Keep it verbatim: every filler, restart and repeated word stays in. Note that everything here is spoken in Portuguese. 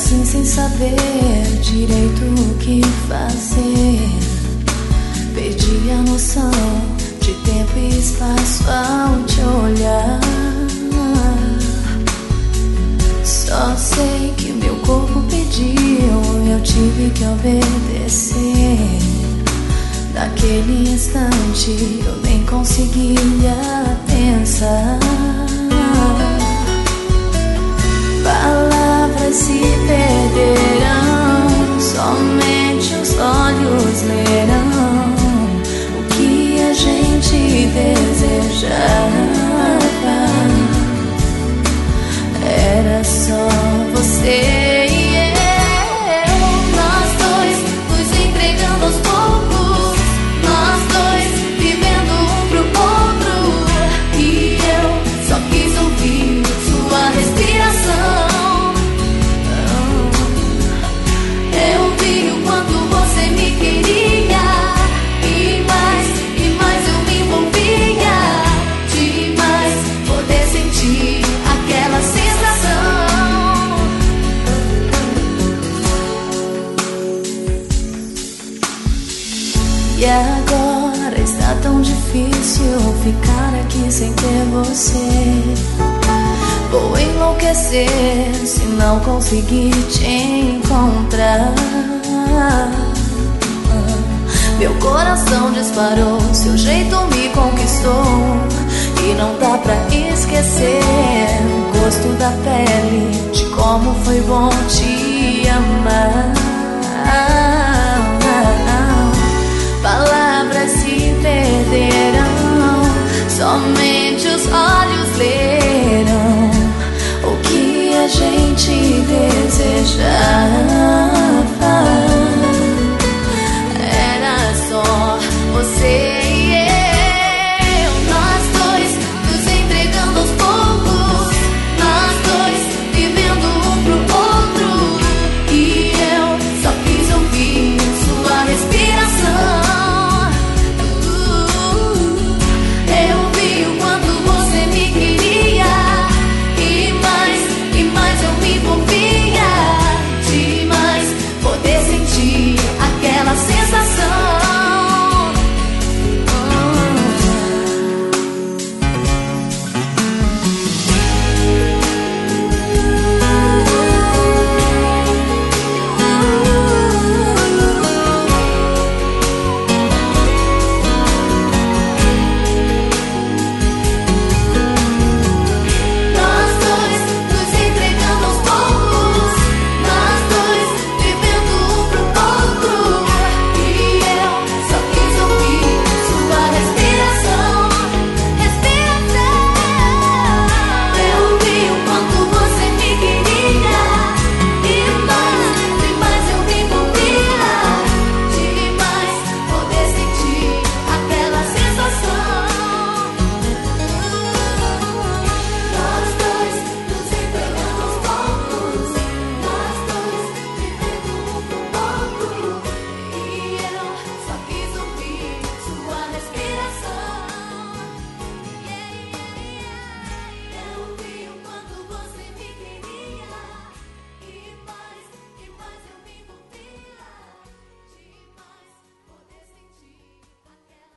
assim sem saber direito o que fazer. Perdi a noção de tempo e espaço ao te olhar. Só sei que meu corpo pediu, eu tive que obedecer. Naquele instante eu nem conseguia pensar. Palavras se perderão, somente os olhos lerão o que a gente desejava. Era só você e eu, nós dois nos entregando aos poucos, nós dois vivendo um pro outro. E eu só quis ouvir sua respiração. Eu vi o quanto você me queria, e mais, e mais eu me envolvia. Demais poder sentir aquela sensação. E agora está tão difícil ficar aqui sem ter você. Vou enlouquecer se não conseguir te encontrar. Meu coração disparou, seu jeito me conquistou. E não dá pra esquecer o gosto da pele, de como foi bom te amar.